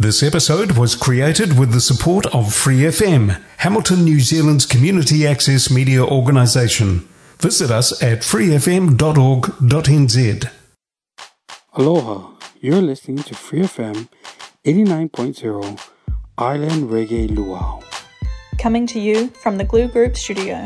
This episode was created with the support of Free FM, Hamilton, New Zealand's community access media organisation. Visit us at freefm.org.nz. Aloha, you're listening to Free FM 89.0 Island Reggae Luau. Coming to you from the Glue Group studio.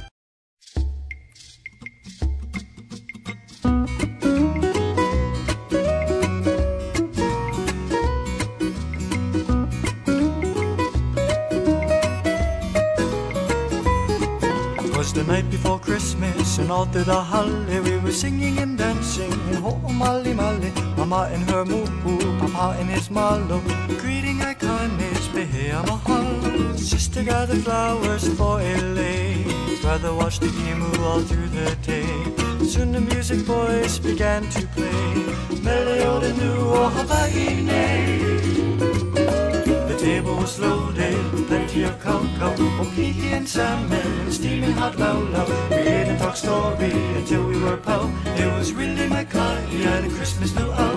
The night before Christmas, and all through the holly we were singing and dancing. And ho Molly Molly, Mama in her moo, Papa in his mallow, greeting iconics, behea mahal. Sister gathered flowers for a lay, brother watched the emu all through the day. Soon the music boys began to play Meleo de Nu o Hawaii. The table was loaded with plenty of cocoa, okihi and salmon, and steaming hot laulau. We ate and talked story until we were po. It was really my kai at a Christmas luau.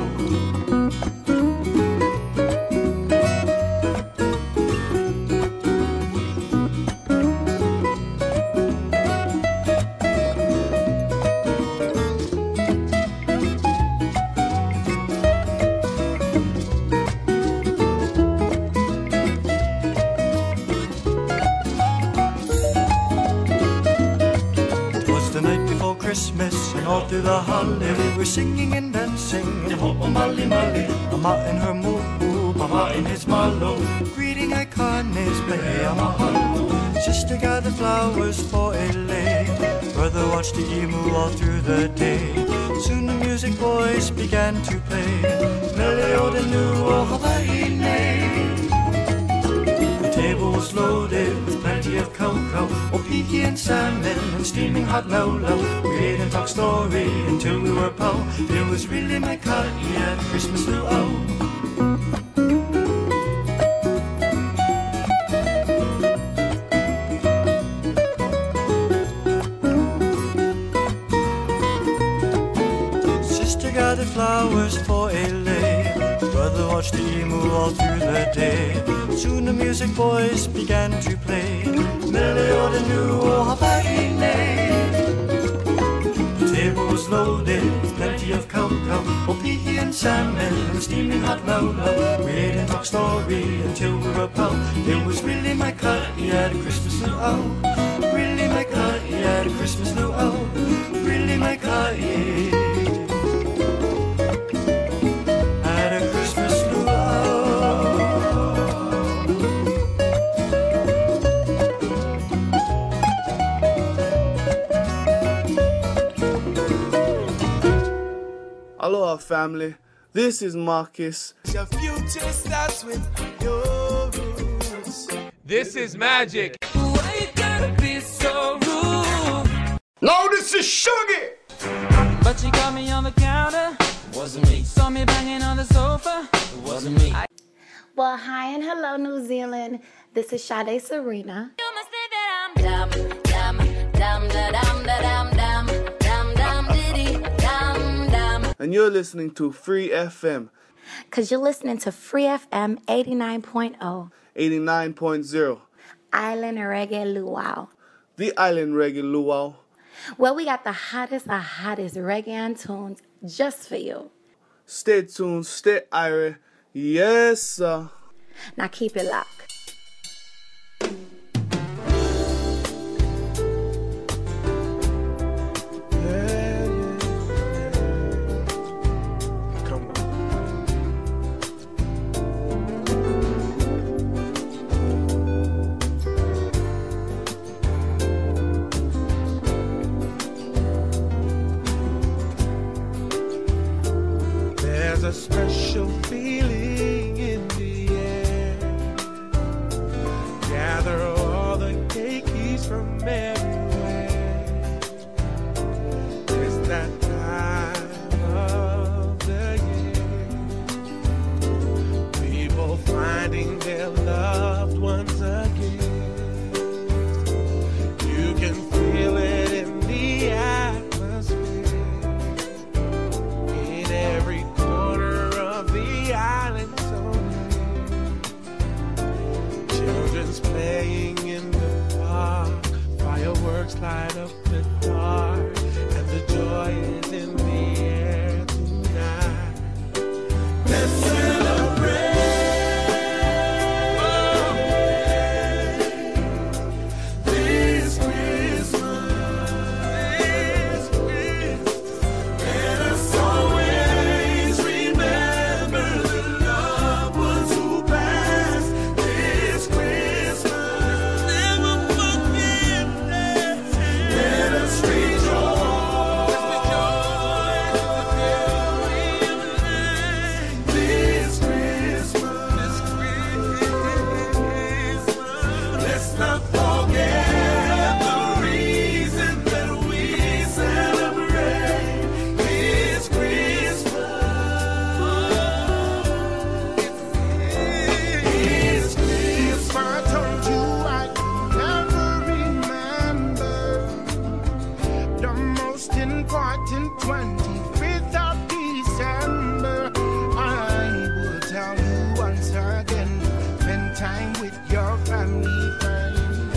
Christmas, and all through the holly we were singing and dancing. And ho Molly Molly, Mama in her moo, Papa in his mallow, greeting iconics, behea mahalo. Sister gathered flowers for a lay, brother watched the emu all through the day. Soon the music boys began to play Meleo de Nu o Hawaii. The table was loaded with plenty of cocoa, opihi and salmon, and steaming hot laulau. We ate and talked story until we were po. It was really my kai at Christmas luau. Sister gathered flowers for a lay, brother watched the emu all through the day. Soon the music boys began to play Meleo de Nu o Hawaii. The table was loaded with plenty of cocoa, opihi and salmon, and steaming hot laulau. We ate and talked story until we were po. It was really my kai at a Christmas luau. Really my kai at a Christmas luau. Really my kai. Aloha family, this is Marcus. Your future starts with your roots. This is Magic. Why you gotta be so rude? No, this is Sugar. But she got me on the counter. Wasn't me. Saw me banging on the sofa. Wasn't me. Well, hi and hello, New Zealand. This is Sade Serena. You must think that I'm dumb, dumb, dumb, dumb, dumb, dumb, dumb, dumb, diddy, dumb, dumb. And you're listening to Free FM. Because you're listening to Free FM 89.0. 89.0. Island Reggae Luau. The Island Reggae Luau. Well, we got the hottest reggae tunes just for you. Stay tuned, stay irie. Yes, sir. Now keep it locked. There's a special feeling in the air. Gather all the keys from everywhere. It's that time of the year. People finding their loved ones again. You can feel it in the atmosphere. In every corner of the island tonight. time with your family, friends.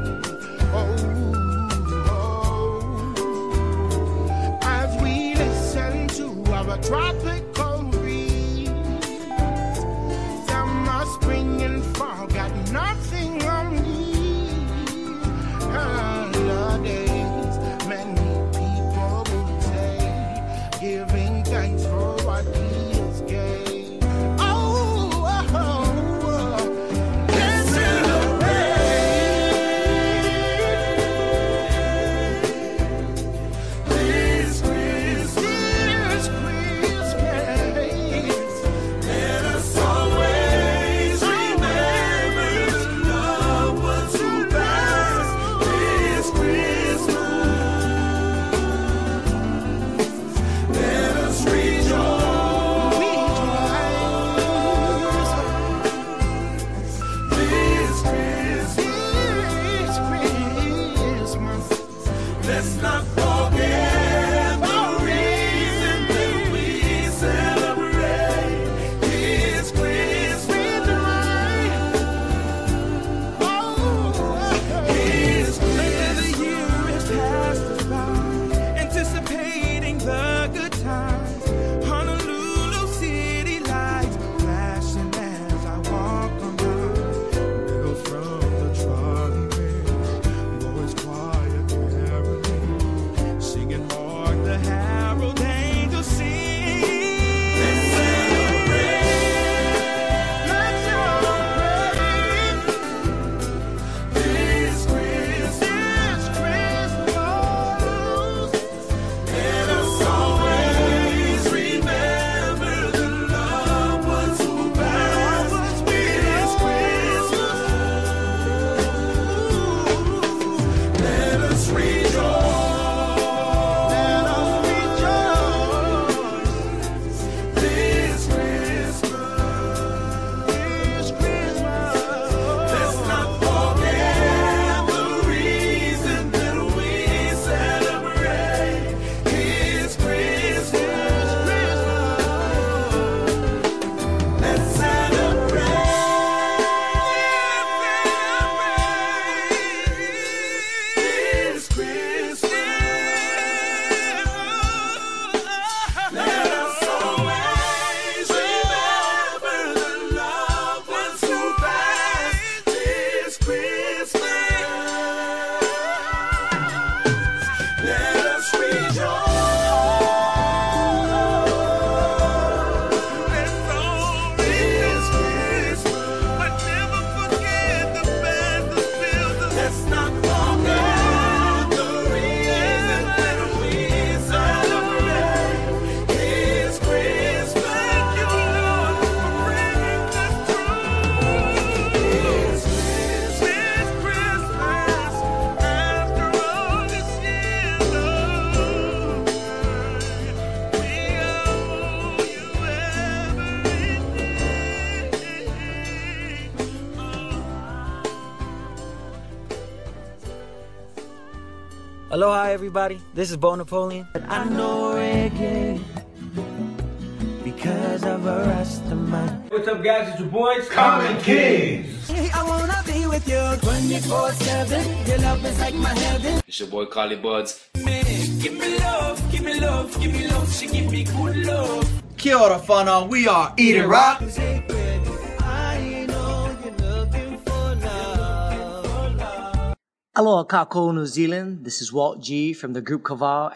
As we listen to our tropical breeze, summer, spring, and fall got nothing on these holidays. Many people will say, giving thanks for what he has gained. Let's celebrate this Christmas. Let us always remember the loved ones who passed this Christmas. Let us rejoice. Let's not forget the reason that we celebrate this Christmas. Another year has passed us by, anticipating the good times. Honolulu city lights flashing as I walk on by. Bells from the trolley rails, boys quiet caroling, singing hark the herald angels sing. Let's celebrate. Let's celebrate this Christmas. Let us always remember the loved ones who passed this Christmas. Let us rejoice. Let us rejoice this Christmas. Let's not forget the reason that we celebrate this Christmas. Let's celebrate this Christmas. Let us always remember the loved ones who passed this Christmas. Let us rejoice. This Christmas. But never forget the best of builders. Let's not forget the reason that we celebrate this Christmas. Thank you, Lord, for bringing us through This this Christmas. After all this years, oh, we owe you everything. Aloha, everybody. This is Bo Napoleon. I know reggae because of a Rastaman. What's up, guys? It's your boys, Common Kings. I wanna be with you 24/7. Your love is like my heaven. It's your boy, Carly Buds. Man, give me love, give me love, give me love. She give me good love. Kia ora whanau, we are Eating Rock. I know you're looking for love. Aloha, Kako, New Zealand. This is Walt G from the group Kaval,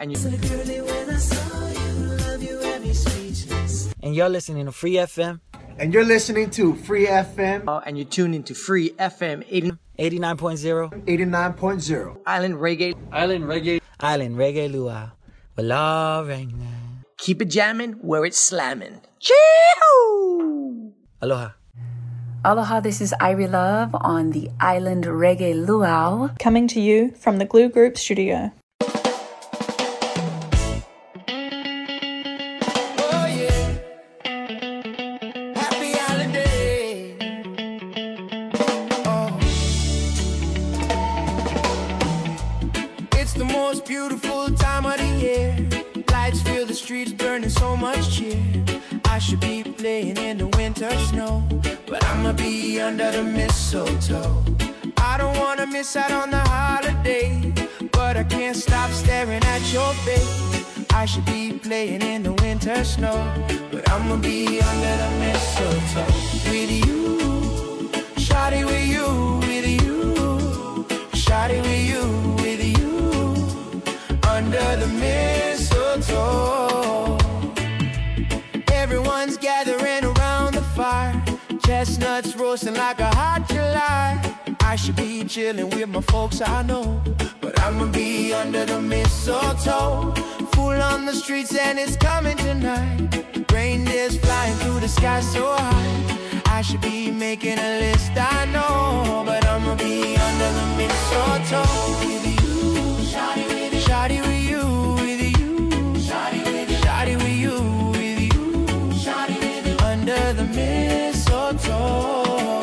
and you're listening to Free FM. And you're listening to Free FM. And you're tuned into Free FM 89.0. 89.0. Island Reggae. Island Reggae. Island Reggae Luau. We're loving that. Keep it jamming where it's slamming. Chee-hoo! Aloha. Aloha, this is Irie Love on the Island Reggae Luau. Coming to you from the Glue Group studio. Beautiful time of the year. Lights fill the streets, burning so much cheer. I should be playing in the winter snow, but I'ma be under the mistletoe. I don't wanna miss out on the holiday, but I can't stop staring at your face. I should be playing in the winter snow, but I'ma be under the mistletoe. With you, shawty, with you, with you, shawty, with you, with you, under the mistletoe. Everyone's gathering around the fire, chestnuts roasting like a hot July. I should be chilling with my folks, I know, but I'ma be under the mistletoe. Fool on the streets and it's coming tonight. Reindeers flying through the sky so high. I should be making a list, I know, but I'ma be under the mistletoe. With you, shawty, with you, shawty, with you, with you, shawty, with you, shawty, with you, with you, shawty, with you, under the mistletoe.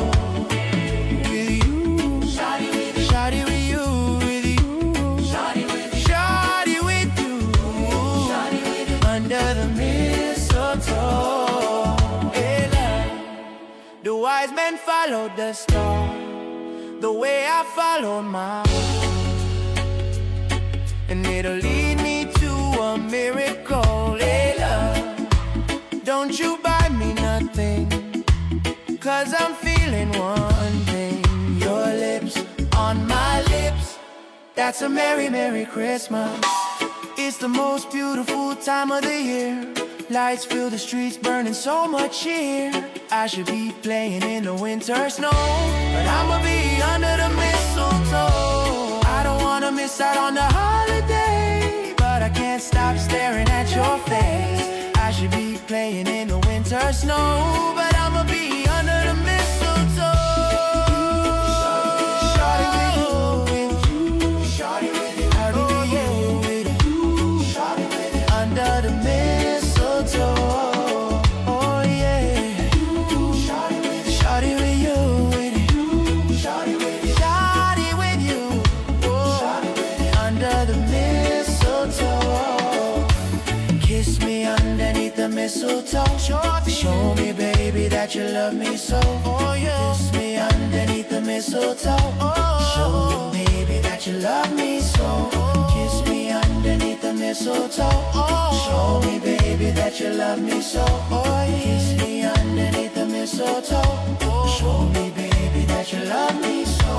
The wise men followed the star, the way I followed my heart, and it'll lead me to a miracle. Hey love, don't you buy me nothing, 'cause I'm feeling one thing. Your lips on my lips, that's a merry, merry Christmas. It's the most beautiful time of the year. Lights fill the streets, burning so much cheer. I should be playing in the winter snow, but I'ma be under the mistletoe. I don't wanna miss out on the holiday, but I can't stop staring at your face. I should be playing in the winter snow, but I'ma be under the mistletoe. Shawty with you, with you, shawty with you, shawty with you, with you, shawty with you, under the mistletoe. Oh yeah, shawty with you, shawty with you, with you, shawty with you, shawty with you, oh, under the mistletoe. Kiss me underneath the mistletoe. Show me, baby, that you love me so. Oh yeah. Kiss me underneath the mistletoe. Show me, baby, that you love me so. Kiss me underneath the mistletoe. Show me, baby, that you love me so. Kiss me underneath the mistletoe. Show me, baby, that you love me so.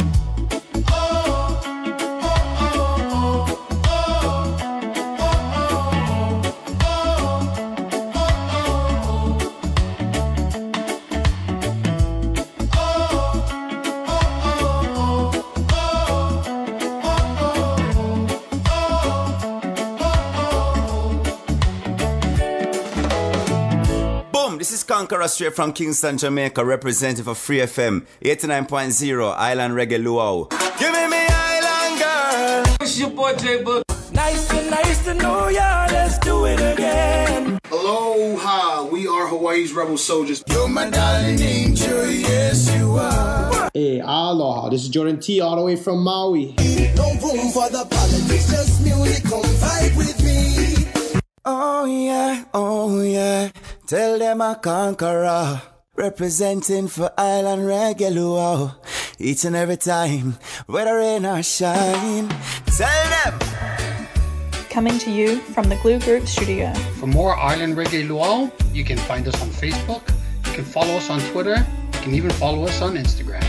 This is Conqueror straight from Kingston, Jamaica, representing for Free FM 89.0 Island Reggae Luau. Give me Island girl. It's your boy J Book. Nice to know ya. Let's do it again. Aloha, we are Hawaii's rebel soldiers. You're my darling angel, yes you are. Hey, aloha. This is Jordan T all the way from Maui. No room for the politics, just music, come vibe with me. Oh yeah, tell them a conqueror, representing for Island Reggae Luau. Each and every time, whether rain or shine, tell them. Coming to you from the Glue Group studio. For more Island Reggae Luau, you can find us on Facebook, you can follow us on Twitter, you can even follow us on Instagram.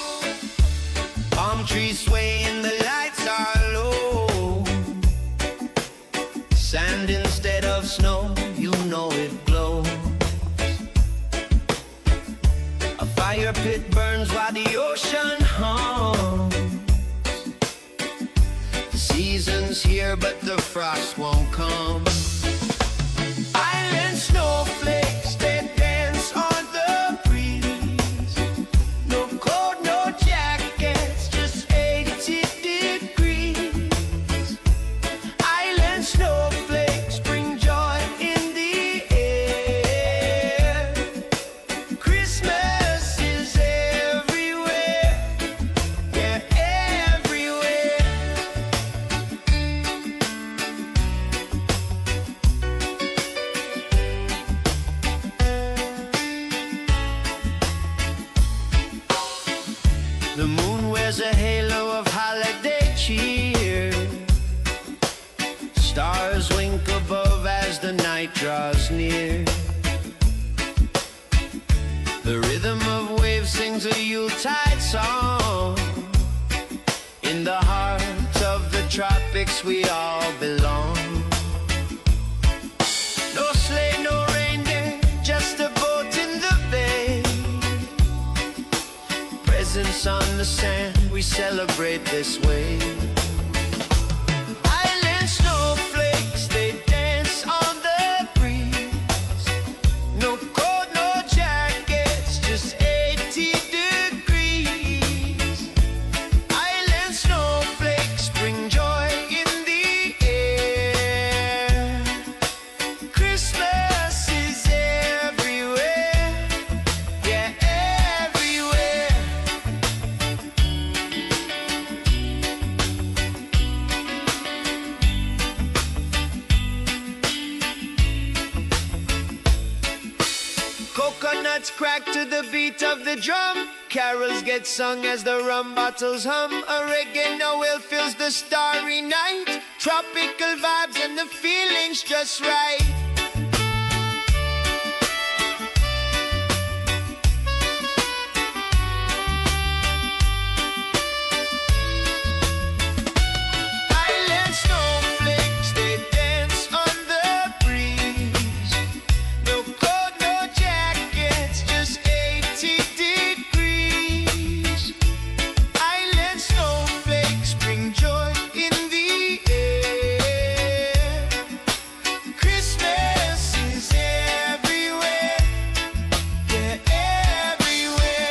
Palm trees sway and the lights are low. Sand instead of snow, you know it glows. A fire pit burns while the ocean hums. The season's here, but the frost won't come. Island snowflakes, they dance on the breeze. No coat, no jackets, just 80 degrees. Island snowflakes bring joy in the air. Christmas is everywhere, yeah, everywhere. The moon wears a halo of holiday cheer. Stars wink above as the night draws near. The rhythm of waves sings a Yuletide song. In the heart of the tropics we all belong. No sleigh, no reindeer, just a boat in the bay. Presents on the sand, we celebrate this way. Island snowflakes, they dance on the breeze. No coat, no jackets, just 80 degrees. Island snowflakes bring joy in the air. Christmas is everywhere, yeah, everywhere. Coconuts crack to the beat of the drum. Carols get sung as the rum bottles hum. A reggae Noel fills the starry night. Tropical vibes and the feeling's just right. Island snowflakes, they dance on the breeze. No coat, no jackets, just 80 degrees. Island snowflakes bring joy in the air. Christmas is everywhere, yeah, everywhere.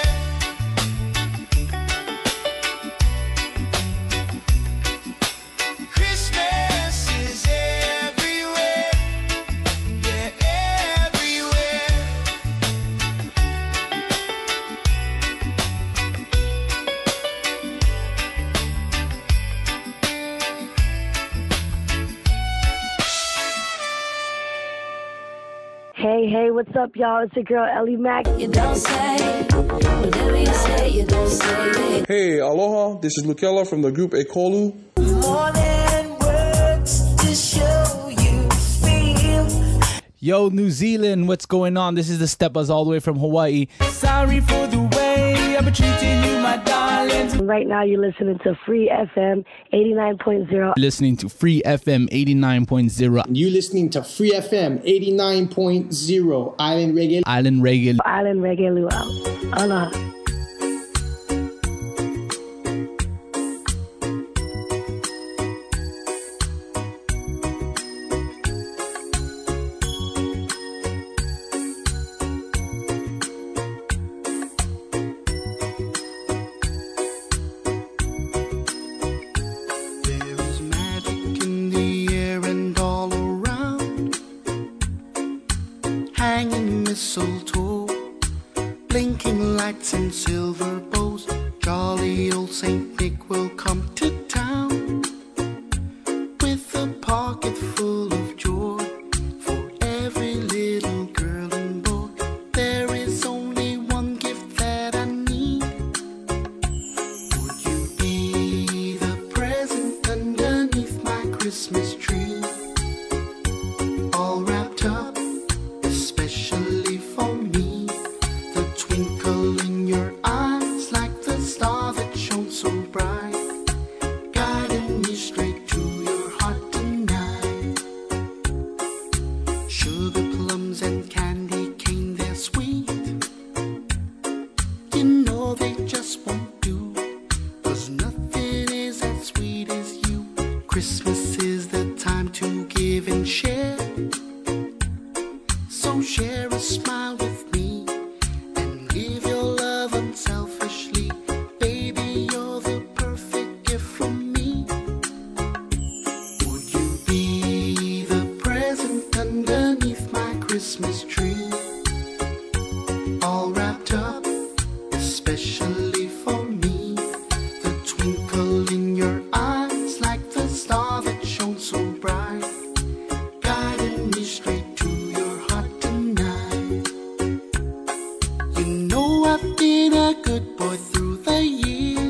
Christmas is everywhere, yeah, everywhere. Hey, what's up, y'all? It's your girl, Ellie Mack. You don't say, whatever you say, you don't say. Hey, aloha. This is Lukella from the group Ekolu. More than words to show you feel. Yo, New Zealand, what's going on? This is the Steppers all the way from Hawaii. Sorry for the way I've been treating you, my darling. Right now, you're listening to Free FM 89.0. Listening to Free FM 89.0. You listening to Free FM 89.0. Island Reggae. Island Reggae. Island Reggae Luau. Aloha. There is magic in the air and all around. Hanging mistletoe, blinking lights and silver bows. Jolly old Saint Nick will come to town with a pocket full of joy for every little girl and boy. There is only one gift that I need. Would you be the present underneath my Christmas tree? All wrapped up, especially for me. The twinkle in your eyes like the star that shone so bright, guiding me straight to your heart tonight. Sugar plums and candy cane, they're sweet. You know they just won't do, 'cause nothing is as sweet as you. Christmas is the time to give and share. So share a smile with me and give your love unselfishly. Baby, you're the perfect gift from me. Would you be the present underneath my Christmas tree? All wrapped up, especially for me. The twinkle in your eyes like the star that shone so bright, guiding me straight to your heart tonight. You know I've been a good boy through the years.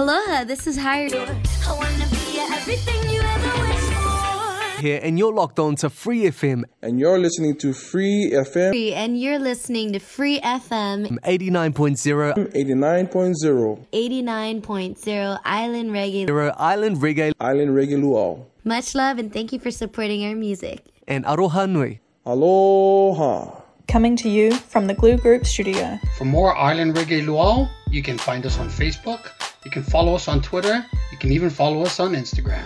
Aloha, this is Hyrie. I wanna be everything you ever wished for. Here, and you're locked on to Free FM. And you're listening to Free FM. And you're listening to Free FM 89.0. 89.0. 89.0 Island Reggae. Island Reggae. Island Reggae Luau. Much love and thank you for supporting our music. And Aroha Nui. Aloha. Coming to you from the Glue Group studio. For more Island Reggae Luau, you can find us on Facebook, you can follow us on Twitter, you can even follow us on Instagram.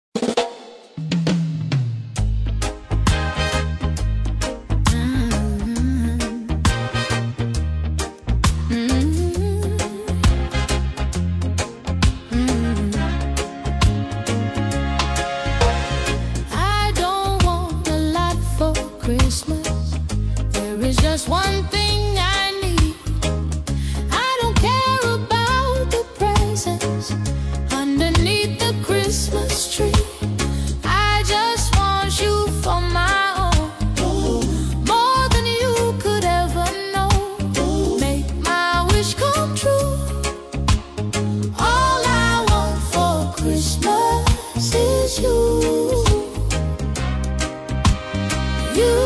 I don't want a lot for Christmas. There is just one thing I need. I don't care about the presents underneath the Christmas tree. I just want you for my own, more than you could ever know. Make my wish come true. All I want for Christmas is you. You.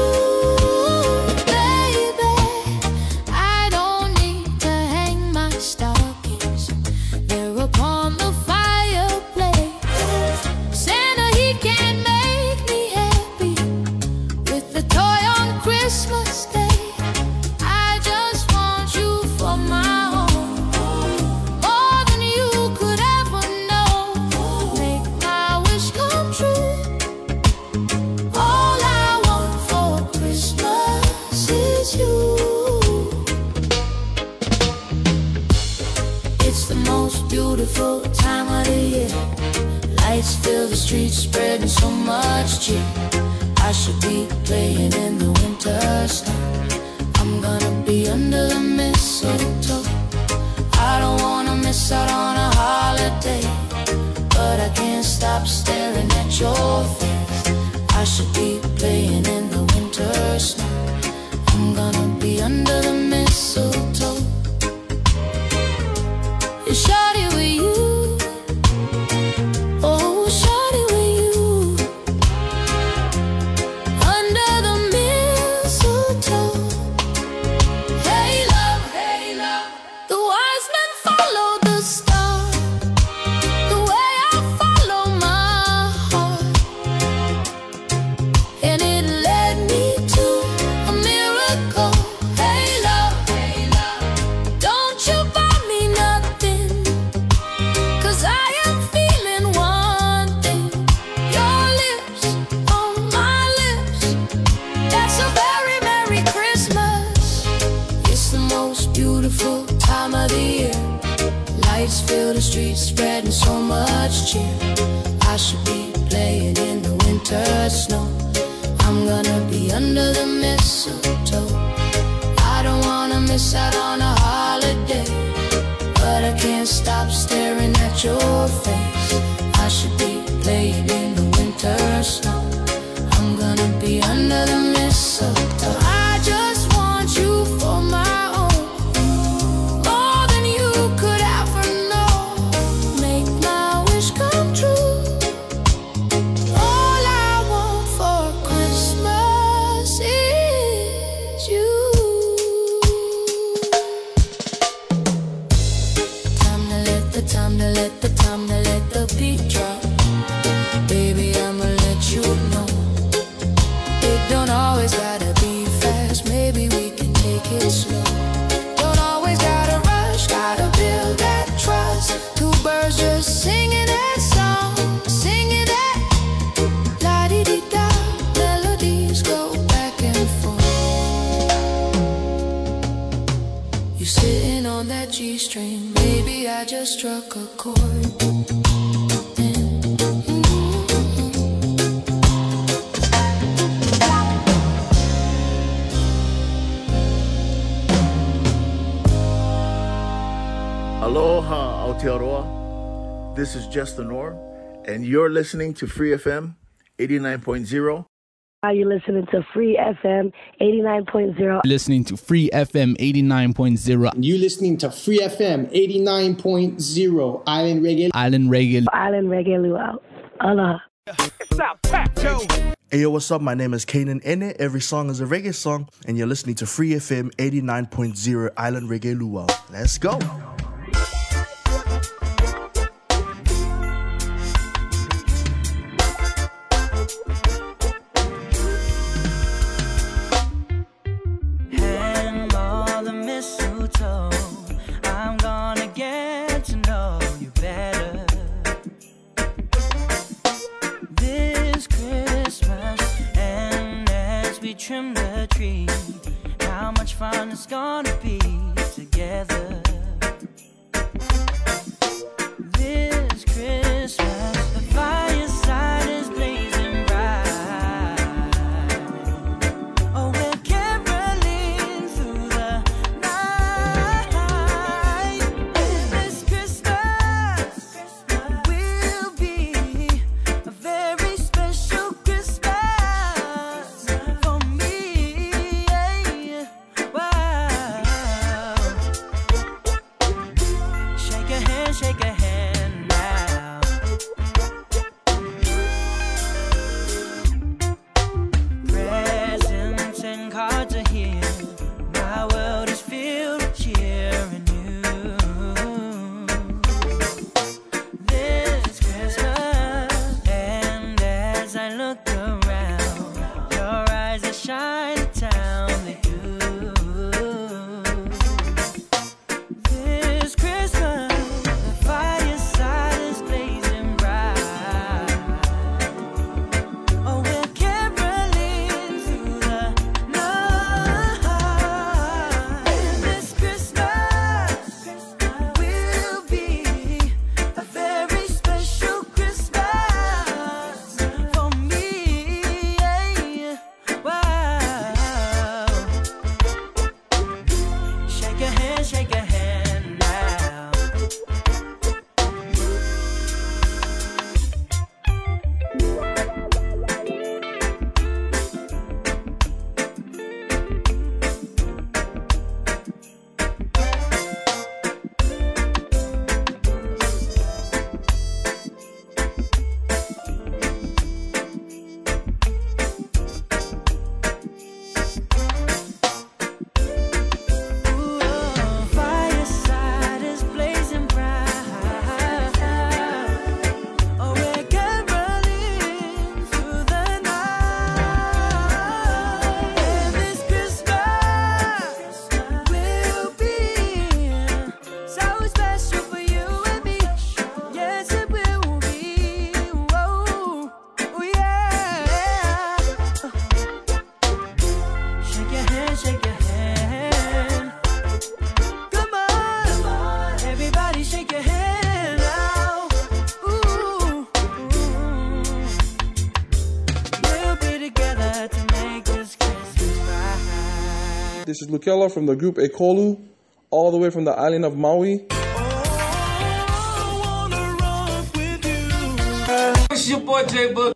Beautiful time of the year. Lights fill the streets, spreading so much cheer. I should be playing in the winter snow. I'm gonna be under the mistletoe. I don't wanna miss out on a holiday, but I can't stop staring at your face. I should be playing in the winter snow. I'm gonna be under the mistletoe. It's shawty with you. Oh, shawty with you. Under the mistletoe. Hey love, hey love. The wise men follow the star, the way I follow my heart. And it led me to a miracle. Hey love, hey love. Don't you buy me nothing, 'cause I am feeling one thing. Your lips on my lips. That's a very Merry Christmas. It's the most beautiful time of the year. Lights fill the streets, spreading so much cheer. I should be playing in the winter snow. I'm gonna be under the mistletoe. I don't wanna miss out on a holiday, but I can't stop staring at your face. I should be playing in the winter snow. I'm gonna be under the mistletoe. I just want you for my own, more than you could ever know. Make my wish come true. All I want for Christmas is you. Time to let the beat drop. Baby, I'ma let you know. It don't always gotta be fast. Maybe we can take it slow. Don't always gotta rush. Gotta build that trust. Two birds just singing that song, singing that la-di-di-da. Melodies go back and forth. You sitting on that G-string. Maybe I just struck a chord. Aloha, Aotearoa. This is Justin Orr, and you're listening to Free FM 89.0 Are you listening to Free FM 89.0? Listening to Free FM 89.0. You listening to Free FM 89.0. Island Reggae. Island Reggae. Island Reggae Luau. Aloha. Hey yo, what's up? My name is Kanan Ene. Every song is a reggae song, and you're listening to Free FM 89.0 Island Reggae Luau. Let's go. Hang all the mistletoe. I'm gonna get to know you better this Christmas. And as we trim the tree, how much fun it's gonna be together this Christmas. The fireside is blazing bright. Oh, we're caroling through the night. And this Christmas will be a very special Christmas for me. Wow. Shake your hand, shake your hand now. Presents and cards are here. My world is filled with cheer and you. This Christmas, and as I look around, your eyes that shine the town that you. This Christmas, the fireside is blazing bright. Oh, we're caroling through the night. And this Christmas will be a very special Christmas for me. Wow. Shake your hand, shake your hand now. Fireside is blazing bright. Oh, we're caroling through the night. And this Christmas will be so special for you and me. Yes, it will be. Whoa, oh yeah. Shake your hand, shake your hand. Come on, everybody shake your hand now. Ooh, we'll be together to make this Christmas right. This is Lukella from the group Ekolu, all the way from the island of Maui. It's your boy J Book.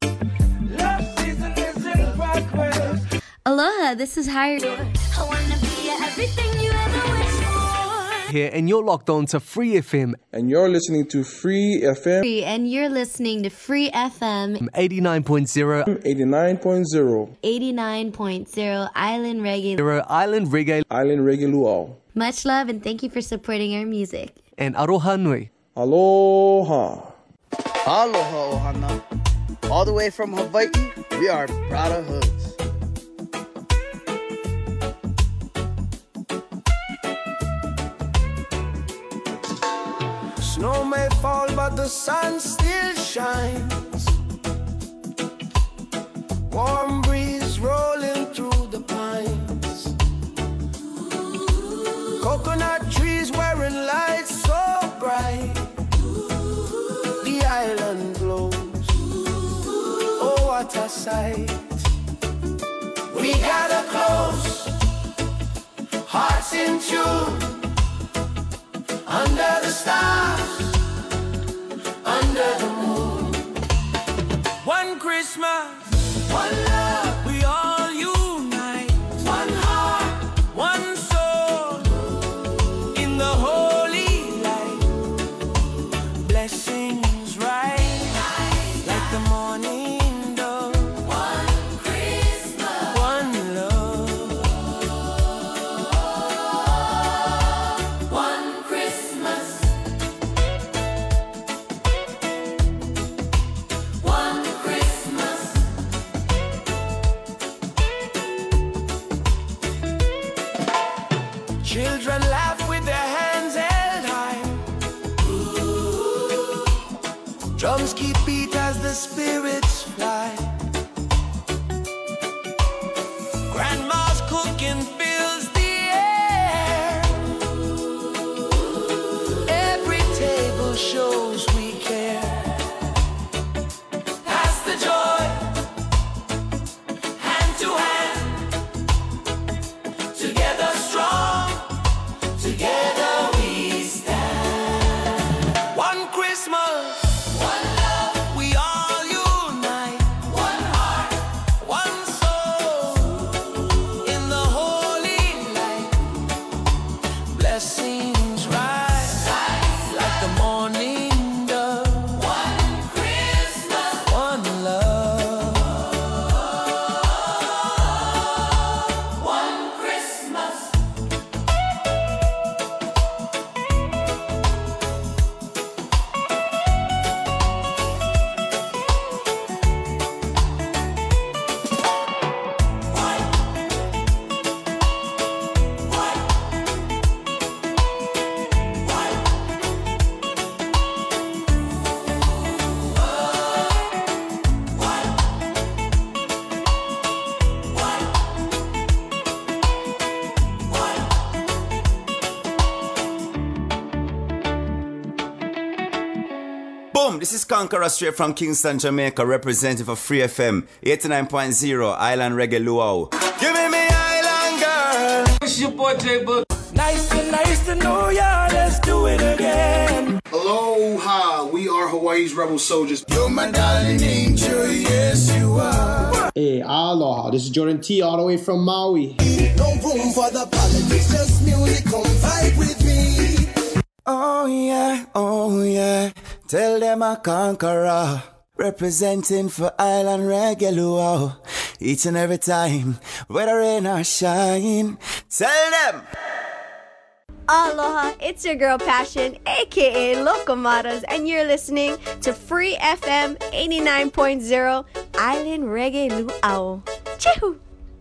Aloha, this is Hired. I wanna be everything you ever wish for. Here, and you're locked on to Free FM. And you're listening to Free FM And you're listening to Free FM 89.0 89.0 89.0 Island Reggae. Island Reggae. Island Reggae Luau. Much love and thank you for supporting our music. And Aroha Nui. Aloha. Aloha, Ohana. All the way from Hawaii, we are Brotherhoods. Snow may fall, but the sun still shines. Warm breeze rolling through the pines. Coconut trees wearing lights so bright. The island glows. Oh, what a sight. We gather close, hearts in tune. Under the stars, under the moon. One Christmas, one love, we spirits fly. Grandma's cooking fills the air. Every table shows we care. Pass the joy, hand to hand. Together strong, together we stand. One Christmas, one love, we all unite. One heart, one soul, in the holy light. Blessings rise like the morning dove. One Christmas, one love. One Christmas. Boom, this is Conqueror straight from Kingston, Jamaica, representing for Free FM 89.0 Island Reggae Luau. Give me Island Girl. It's your boy J Book. Nice to know ya. Let's do it again. Aloha, we are Hawaii's Rebel Soldiers. You're my darling angel, yes you are. Hey, aloha. This is Jordan T all the way from Maui. No room for the politics, just music, come fight with me. Oh yeah, tell them a conqueror, representing for Island Reggae Luau. Each and every time, whether rain or shine, tell them. Aloha, it's your girl Passion, aka Locomatas, and you're listening to Free FM 89.0 Island Reggae Luau. Chihoo!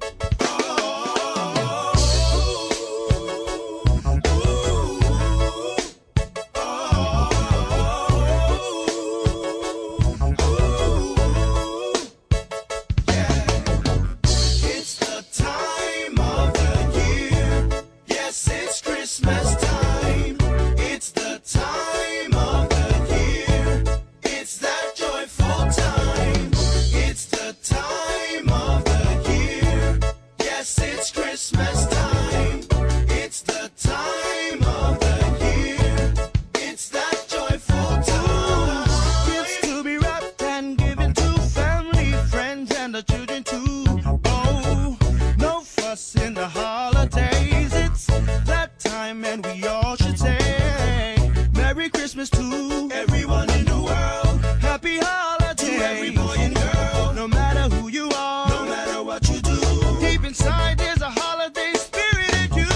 It's the time of the year. Yes, it's Christmas time. It's the time of the year. It's that joyful time. It's the time of the year. Yes, it's Christmas time. It's the time of the year. It's that joyful time. Gifts to be wrapped and given to family, friends, and the children too. Oh, no fuss in the holidays. It's that time, and we all should say Merry Christmas to everyone in the world. Happy holidays to every boy and girl. No matter who you are, no matter what you do, deep inside there's a holiday spirit in you.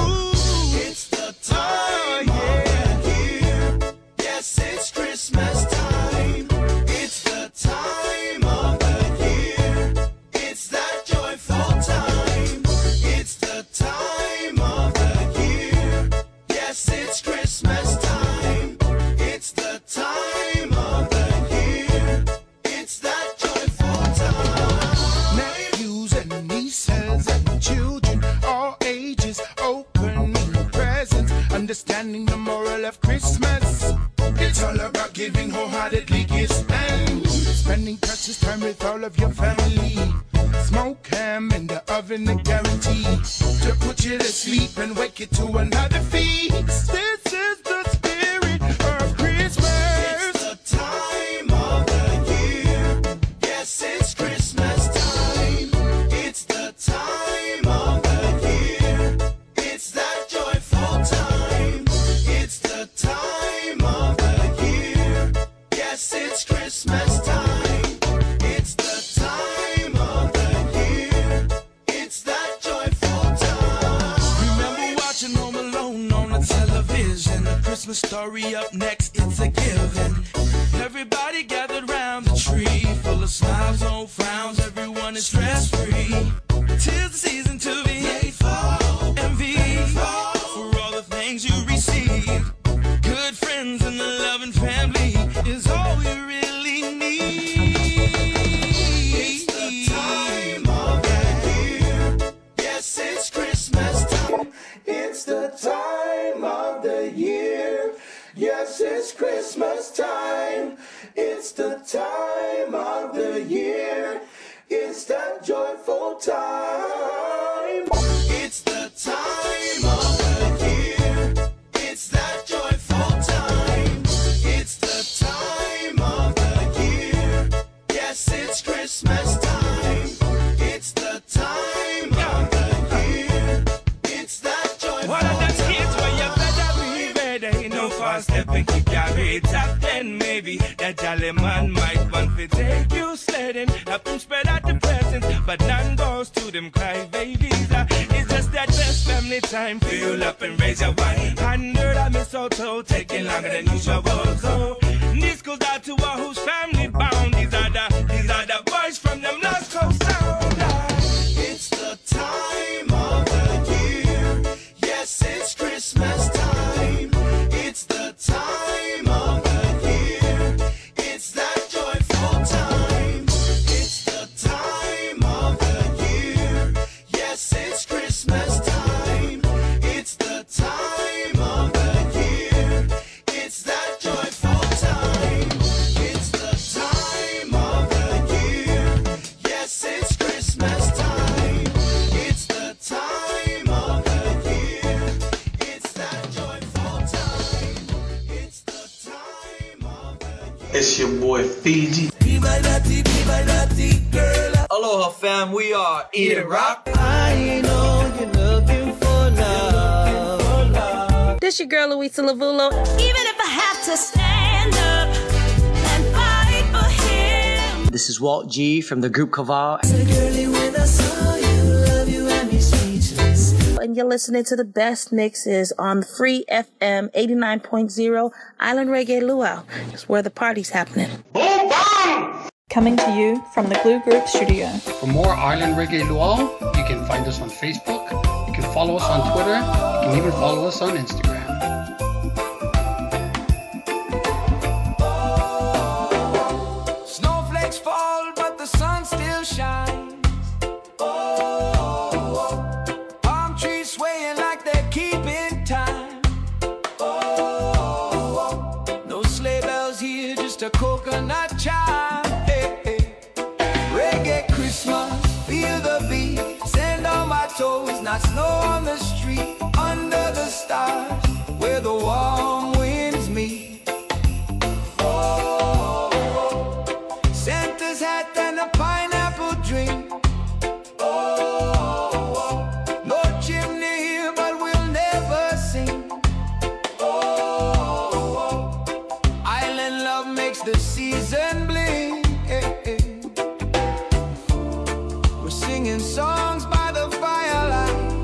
It's the time of the year. Yes, it's Christmas time. It's the time of the year. It's that joyful time. It's the time of the year. Yes, it's Christmas time. It's the time of the year. It's that joyful time. Nephews and nieces and children, all ages, opening presents, understanding the moral of Christmas. It's all about giving wholeheartedly gifts and spending precious time with all of your family. Smoke ham in the oven, a guarantee to put you to sleep and wake you to another feast. This is the spirit of Christmas. It's the time of the year. Yes, it's Christmas time. It's the time of the year. It's that joyful time. It's the time of the year. Yes, it's Christmas time. It's the time of the year. It's that joyful time. Remember watching Home Alone on the television? A Christmas story up next, it's a given. Everybody gathered round the tree, full of smiles, no frowns, everyone is stress-free. 'Tis the season to be grateful, envy, for all the things you receive. Good friends and a loving family is all you really need. it's Christmas time. It's the time of the year. It's that joyful time. It's the time of the year. It's that joyful time. It's the time of the year. Yes, it's Christmas time. It's the time of the year. It's that joyful time. One of them kids where you better be ready. No fast stepping, keep your rates up. Then maybe that jolly man might want to take you sledding. Help them spread out the presents, but none goes to them cry babies. It's just that best family time. Fill up and raise your wine. Under the mistletoe, taking longer than usual. So this goes out to all whose family bound. These are the boys from them Lost Coast sound. It's the time of the year. Yes, it's Christmas time. It's the time of the year. It's that joyful time. It's the time of the year. Yes, it's Christmas time. It's the time of the year. It's that joyful time. It's the time of the year. Yes, it's Christmas time. It's the time of the year. It's that joyful time. It's the time of the year. It's your boy Fiji. Be my naughty girl. Aloha fam, we are Eat It Rock. I know you're looking for love. This your girl Luisa Lavulo. Even if I have to stand up and fight for him. This is Walt G from the group Kaval. And you're listening to the best mixes on Free FM 89.0 Island Reggae Luau. It's where the party's happening. Coming to you from the Glue Group studio. For more Island Reggae Luau, you can find us on Facebook, you can follow us on Twitter, you can even follow us on Instagram. Snowflakes fall, but the sun still shines. Palm trees swaying like they're keeping time. No sleigh bells here, just a coconut chime. Reggae Christmas, feel the beat. Sand on my toes, not snow on the street. Under the stars, where the warm winds meet. Santa's hat and a pineapple drink. No chimney here, but we'll never sing. Island love makes the season bling. We're singing songs by the firelight,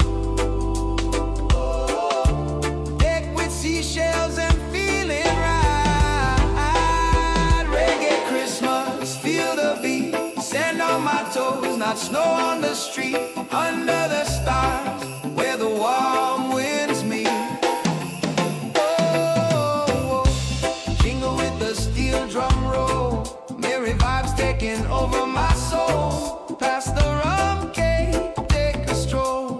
decked with seashells and feeling right. Reggae Christmas, feel the beat. Sand on my toes, not snow on the street. Under the stars, where the warm winds meet. Jingle with the steel drum roll. Merry vibes taking over my soul. Past the rum cake, take a stroll.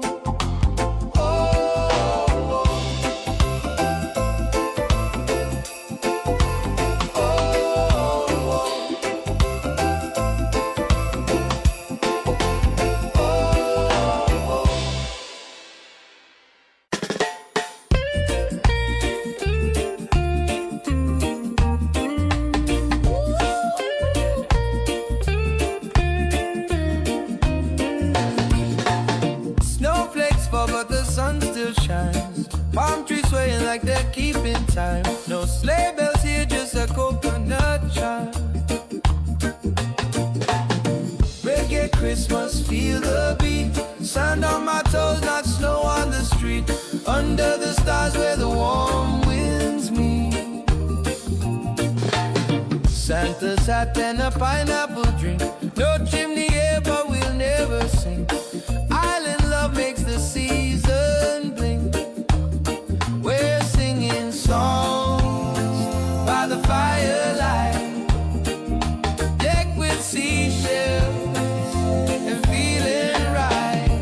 Snowflakes fall, but the sun still shines. Palm trees swaying like they're keeping time. No sleigh bells here, just a coconut chime. Reggae Christmas, feel the beat. Sand on my toes, not snow on the street. Under the stars where the warm winds meet. Santa's hat and a pineapple drink. No chimney here, but we'll never sing. Island love makes the season blink. We're singing songs by the firelight, decked with seashells and feeling right.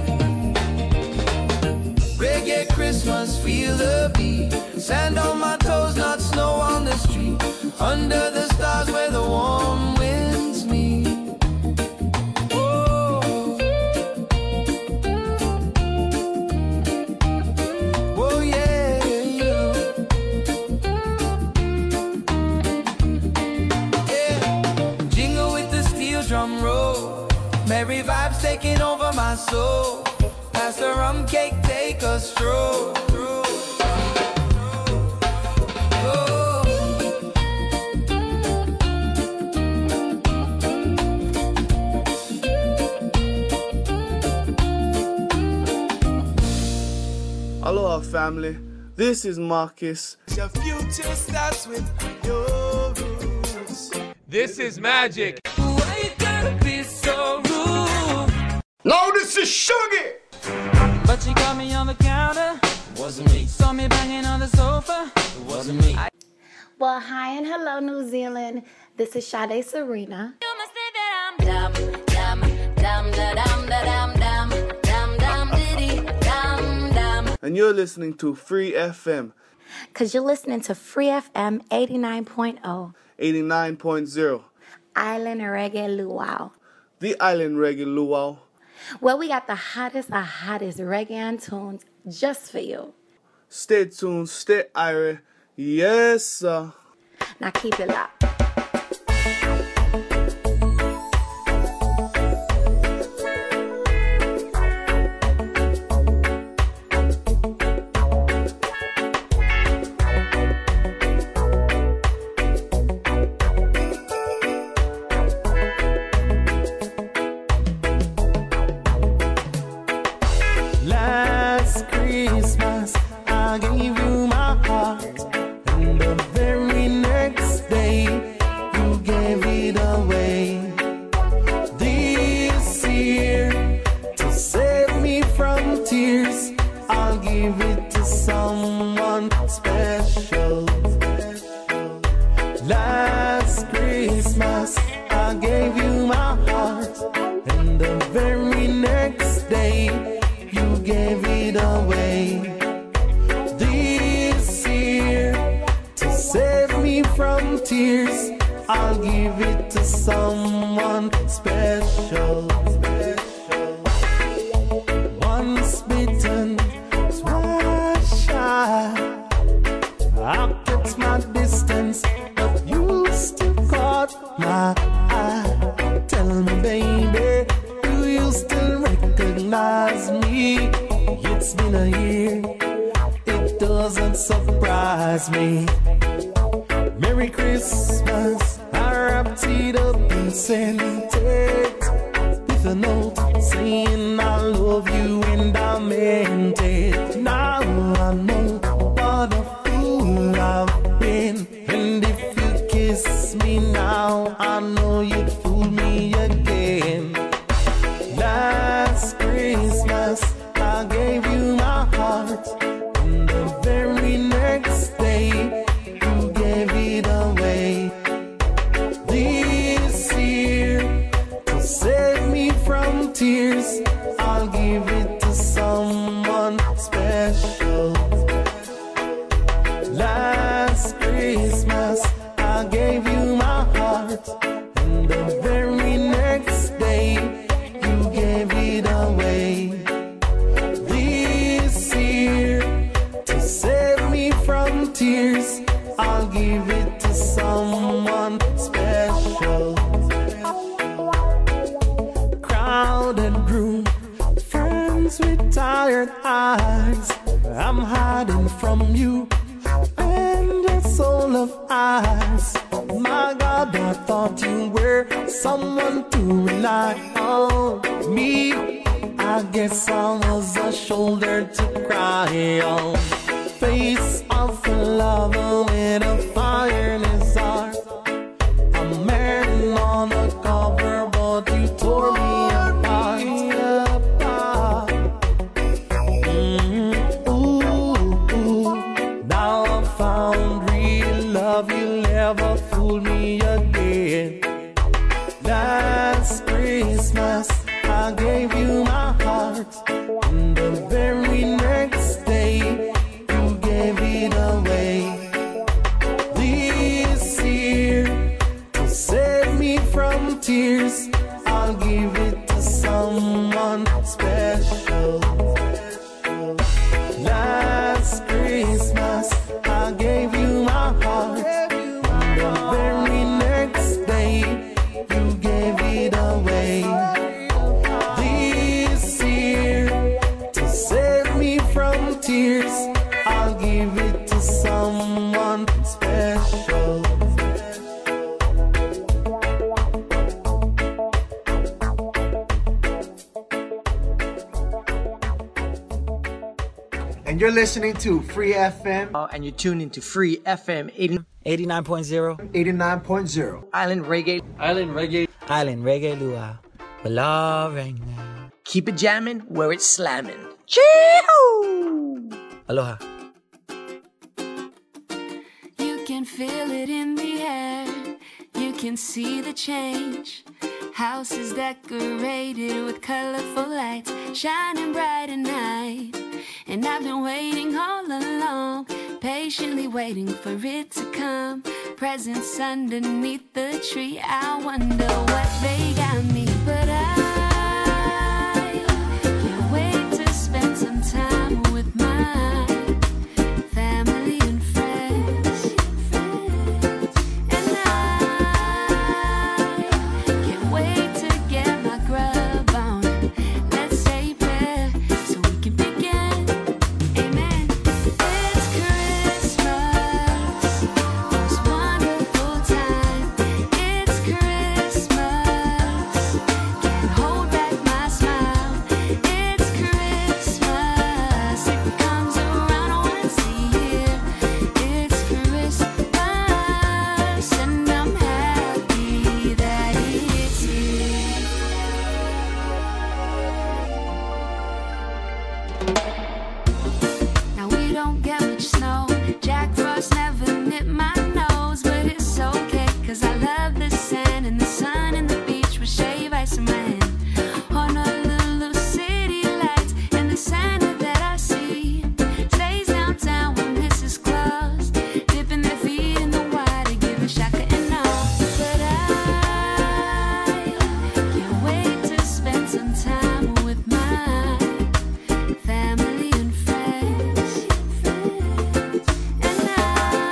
Reggae Christmas, feel the beat. Sand on my toes, not snow on the those drum roll. Merry vibes taking over my soul. Pass the rum cake, take a stroll. Aloha family, this is Marcus. Your future starts with your roots. This is Magic. Why you gotta be so rude? No, this is Sugar. But she got me on the counter. Wasn't me. Saw me banging on the sofa. Wasn't me. Well, hi and hello, New Zealand. This is Sade Serena. You must think that I'm dumb, dumb, dumb, dumb, dumb, dumb, dumb, dumb, diddy, dumb, dumb. And you're listening to Free FM. Because you're listening to Free FM 89.0. 89.0. Island Reggae Luau. The Island Reggae Luau. Well, we got the hottest reggae tunes just for you. Stay tuned, stay irie. Yes, sir. Now keep it locked. Last Christmas, I gave you my heart, and the very next day, you gave it away. This year, to save me from tears, I'll give it to someone special. Last Christmas, I gave you my heart, and the very next day, you gave it away. This year, to save me from tears, I'll give it to someone special. Once bitten, twice shy. I kept my distance, but you still caught my eye. Tell me, baby, do you still recognize me? It's been a year, it doesn't surprise me. Merry Christmas, I wrapped it up and sent it with a note saying I love you and I meant it. Now I know what a fool I've been, and if you kiss me now, I know you'd fool me again. Last Christmas, I gave you my heart, and the very next day, you gave it away. This year, to save me from tears, I'll give it to someone special. Last Christmas, I gave you my heart, and the very next day, you gave it away. This year, to save me from tears, I'll give it to someone special. Crowded room, friends with tired eyes. I'm hiding from you and your soul of eyes. My God, I thought you were someone to rely on. Me, I guess I was a shoulder to cry on. Face of a lover with a fire in his heart. A man on the cover, but you tore me apart. Now I found real love, you'll never fool me again. Last Christmas, I gave you my heart, and the very next day, you gave it away. This year, to save me from tears, I'll give it to someone special. Last Christmas, I gave you my heart, and the very next day, you gave it away. And you're listening to Free FM. And you're tuned into Free FM 89.0. 89.0. Island Reggae. Island Reggae. Island Reggae Luau. Well, right now. Keep it jamming where it's slamming. Chee-hoo! Aloha. You can feel it in the air. You can see the change. House is decorated with colorful lights, shining bright at night. And I've been waiting all along, patiently waiting for it to come. Presents underneath the tree, I wonder what they got me. But I can't wait to spend some time with my family and friends. And I can't wait to get my grub on. Let's say prayer so we can begin. Amen. It's Christmas, most wonderful time. It's Christmas, can't hold back my smile. It's Christmas, if it comes around I wanna see it. It's Christmas, and I'm happy that it's here. Now we don't get much snow. Jack Frost never nipped my nose, but it's okay, 'cause I love the sand and the sun and the beach with shave ice in my hand. Honolulu city lights and the Santa that I see stays downtown when Mrs. Claus dipping their feet in the water, giving shaka and all. But I can't wait to spend some time with my family and friends. And I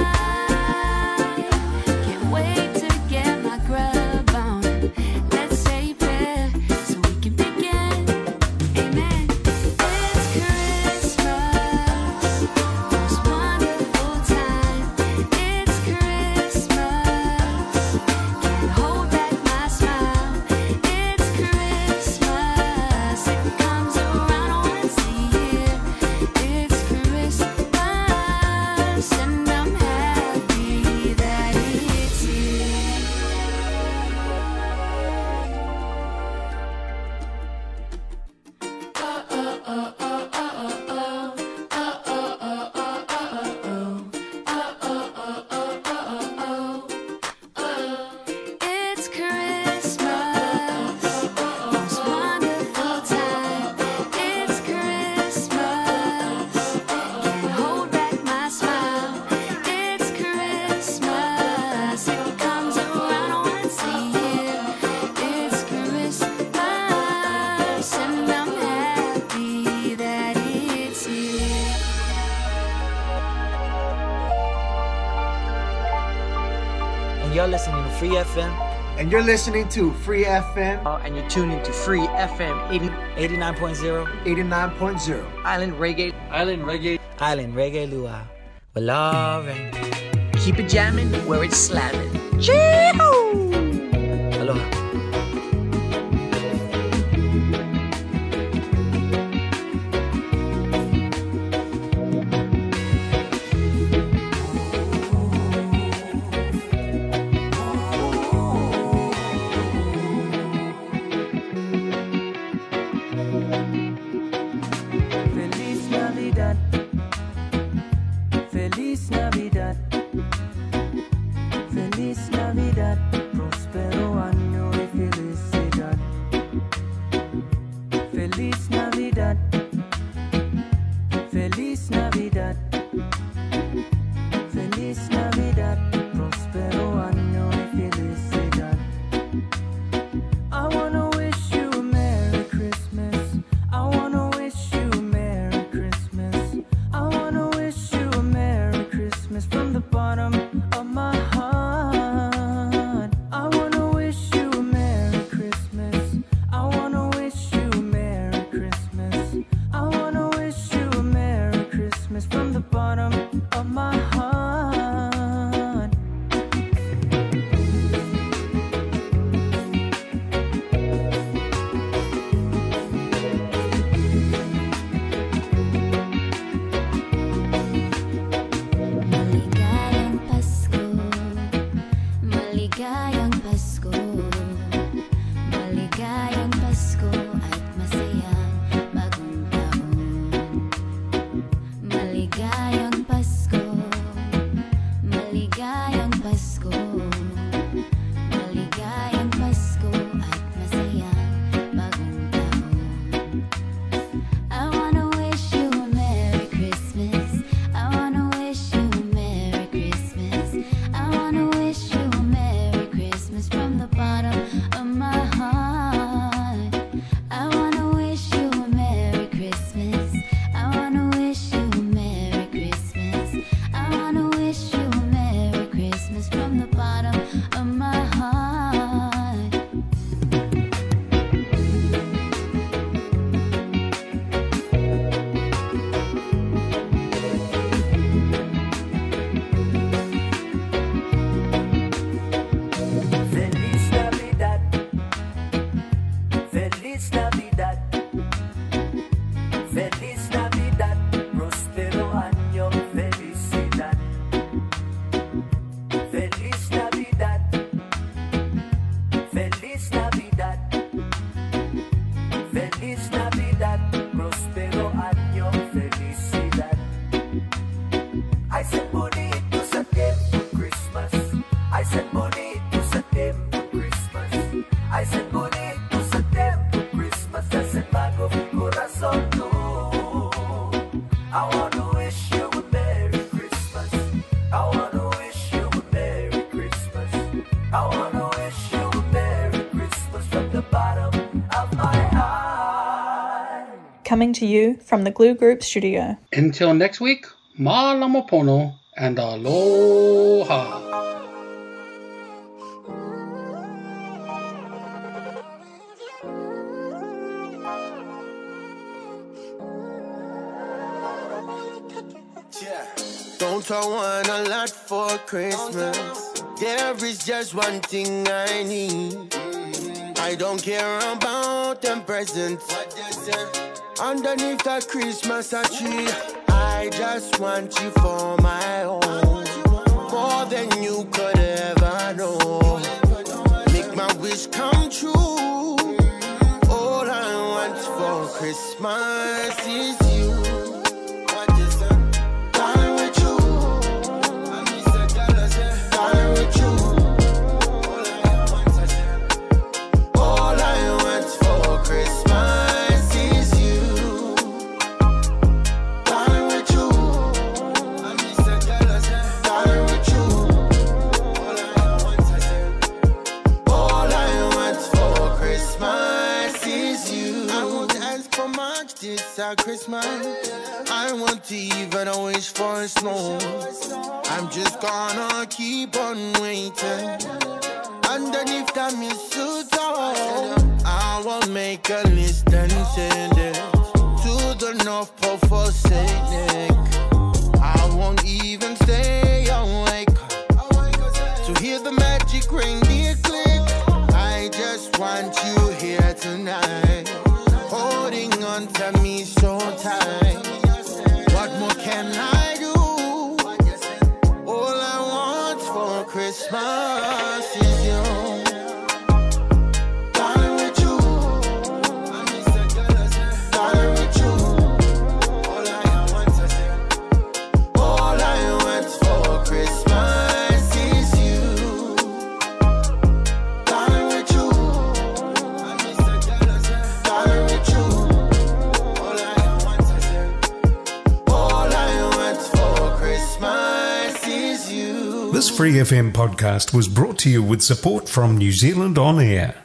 can't wait to get my grub on. Let's say prayer so we can begin. Amen. It's Christmas, most wonderful time. It's Christmas, can't hold back my smile. It's Christmas, if it comes around I wanna see it. It's Christmas, and I'm happy that it's here. It's Christmas, most wonderful time. It's Christmas, can't hold back my smile. It's Christmas, if it comes around I wanna see it. It's Christmas, and I'm happy that it's here. And you're listening to Free FM. And you're listening to Free FM. And you're tuned into Free FM 89.0. 89.0. Island Reggae. Island Reggae. Island Reggae Luau. Well, alright. Keep it jamming where it's slamming. Chee-hoo! Aloha. Feliz Navidad. Feliz Navidad. Feliz Navidad. Prospero año y Pasko at masayang bagong taon. Maligayang Pasko, maligayang Pasko, maligayang Pasko at masayang bagong taon. I wanna wish you a Merry Christmas. I wanna wish you a Merry Christmas. I wanna wish you a Merry Christmas from the bottom of my heart. I wanna wish you a Merry Christmas. I wanna wish you a Merry Christmas. I wanna wish you a Merry Christmas from the bottom of my heart. Feliz Navidad, Feliz Navidad, Feliz Navidad, próspero año, felicidad. Feliz Navidad, Feliz Navidad, Feliz Navidad, próspero año, felicidad. Ay, se bonito sa tiempo Christmas. Ay, se bonito sa tiempo Christmas. Ay, se bonito sa tiempo Christmas. Hace bago mi corazón, no. I wanna wish you a Merry Christmas. I wanna wish you a Merry Christmas. I wanna wish you a Merry Christmas from the bottom of my heart. Coming to you from the Glue Group studio. Until next week, Malamapono and aloha. Don't I want a lot for Christmas? There is just one thing I need. I don't care about them presents underneath that Christmas tree. I just want you for my own, more than you could ever know. Make my wish come true. All I want for Christmas is you. Darling, with you. Darling, with you. All I want for Christmas is you. Darling, with you. Darling, with you. All I want for Christmas is you. I won't ask for much this Christmas. I won't even wish for snow. I'm just gonna keep on waiting underneath that mistletoe. I will make a list and send it to the North Pole for Saint Nick. I won't even stay awake to hear the magic reindeer click. I just want you here tonight, holding on to me so tight. What more can I do? All I want for Christmas is you. Darling, with you. Darling, with you. All I want for Christmas is you. Darling, with you. Darling, with you. All I want for Christmas is you. This Free FM podcast was brought to you with support from New Zealand On Air.